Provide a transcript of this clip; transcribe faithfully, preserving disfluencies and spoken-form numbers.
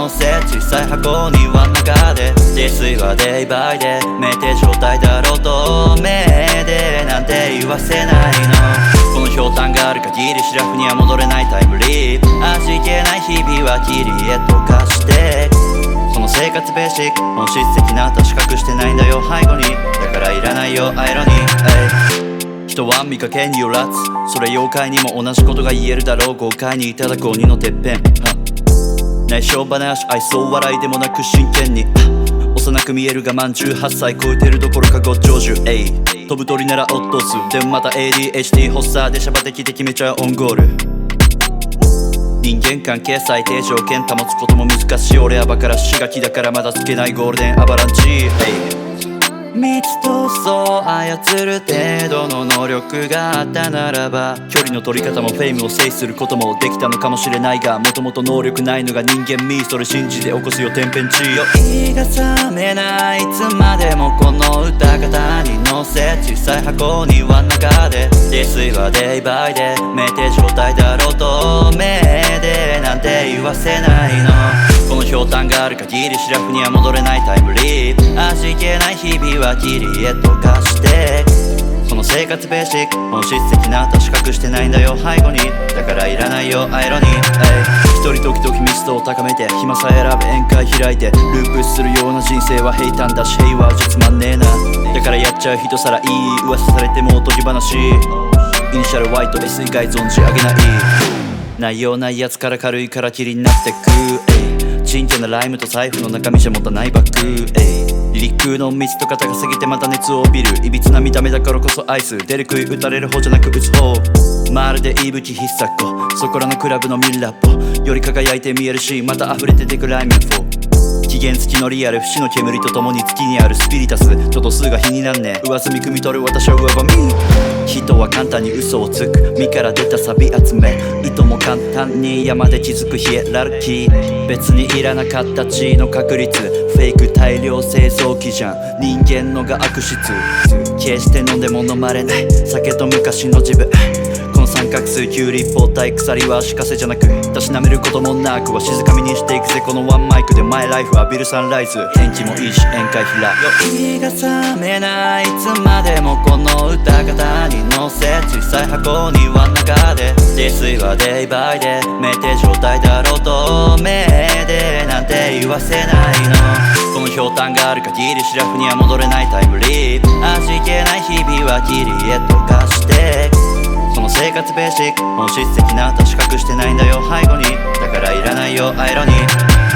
せ小さい箱庭の中で自炊はデイバイデイ酩酊状態だろうと目でなんて言わせないの。このひょうたんがある限りシラフには戻れないタイムリープ。味気ない日々はキリへと化してその生活ベーシック本質的な確かしてないんだよ背後に。だからいらないよアイロニー。人は見かけによらずそれ妖怪にも同じことが言えるだろう。豪快にいただく鬼のてっぺん内緒話愛想笑いでもなく真剣に幼く見えるが満じゅうはっさい超えてるどころかご長寿。えい飛ぶ鳥ならオットスでもまた エーディーエイチディー 発作でシャバ的で決めちゃうオンゴール。人間関係最低条件保つことも難しい。俺はバカらしがきだからまだつけないゴールデンアバランチ。密とそう操る程度の能力があったならば距離の取り方もフェイムを制することもできたのかもしれないがもともと能力ないのが人間味。それ信じて起こすよ天変地異。が覚めないいつまでもこの歌方に乗せ小さい箱庭の中で自炊はデイバイデイ酩酊状態だろうと目でなんて言わせないの。このひょうたんがある限りシラフには戻れないタイムリープ。味気ない日々はキリへと化してその生活ベーシック本質的な確かしてないんだよ背後に。だからいらないよアイロニー。一人時々ミストを高めて暇さえ選べ宴会開いてループするような人生は平坦だし平和はつまんねえな。だからやっちゃう人さらいい噂されてもおとぎ話。イニシャル Y と エス 以外存じ上げない内容ないやつから軽いからきりになってく。真剣なライムと財布の中身じゃ持たないバッグ。離陸の密度が高すぎてまた熱を帯びるいびつな見た目だからこそアイス出る杭打たれる方じゃなく打つ方。まるで息吹必殺庫そこらのクラブのミラッポより輝いて見えるしまた溢れててくライミンフォー。期限付きのリアル不死の煙とともに月にあるスピリタスちょっと数が日になんね上積み汲み取る私は上ばみ。人は簡単に嘘をつく身から出たサビ集め意図も簡単に山で築くヒエラルキー。別にいらなかった地の確率フェイク大量製造機じゃん人間のが悪質。決して飲んでも飲まれない酒と昔の自分。この三角数きゅう立方体鎖は足かせじゃなくたしなめることもなくは静かみにしていくぜこのワンマイクでマイライフ浴びるサンライズ。天気もいいし宴会開く夜が覚めないいつまでもこの歌方に乗せ小さい箱庭の中で自炊はデイバイデイ酩酊状態だろうと目でなんて言わせないの。このひょうたんがある限りシラフには戻れないタイムリープ。味気ない日々はキリへと化してその生活ベーシック本質的な確かしてないんだよ背後に。だからいらないよアイロニー。